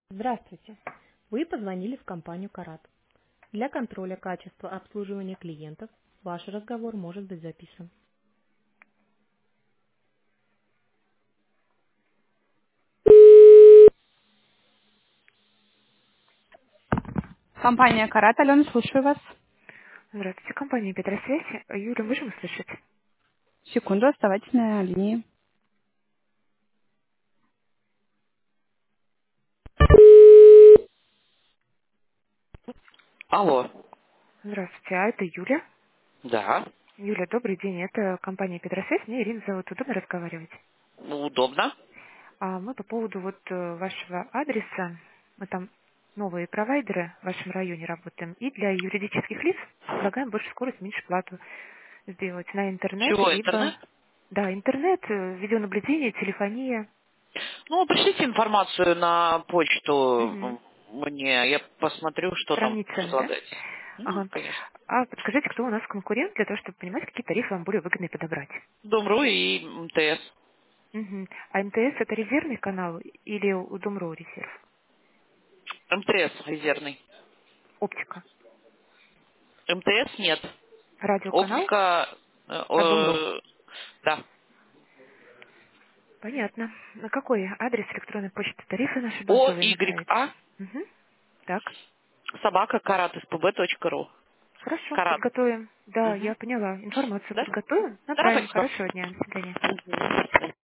Здравствуйте. Вы позвонили в компанию «Карат». Для контроля качества обслуживания клиентов ваш разговор может быть записан. Компания «Карат». Алена, слушаю вас. Здравствуйте, компания Петросвязь. Юля, можем услышать? Секунду, оставайтесь на линии. Алло. Здравствуйте, а это Юля. Да. Юля, добрый день. Это компания Петросвязь. Мне Ирина зовут. Удобно разговаривать? Удобно. Мы по поводу вашего адреса. Мы там новые провайдеры в вашем районе работаем. И для юридических лиц предлагаем больше скорость, меньше плату сделать на интернет, Чего, интернет? либо... Да, интернет, видеонаблюдение, телефония. Ну, пришлите информацию на Мгм. почту мне. Я посмотрю, что там Сравнить цены, да? предлагаете. Ага. Конечно. А подскажите, кто у нас конкурент, для того, чтобы понимать, какие тарифы вам более выгодные подобрать? Дом.ру и МТС. Мгм. А МТС это резервный канал или у Дом.ру резерв? МТС резервный. Оптика. МТС нет. Радиоканал, Оптика... а Дом.ру. да. Понятно. На какой адрес электронной почты тарифы наши базовые направить? OYA, Мгм. Так, собака, karat.spb.ru. хорошо, Карат. подготовим. Да, я Угу. поняла. Информацию Да? подготовим. Да, Направим. спасибо. Хорошего дня. До свидания. Мгм.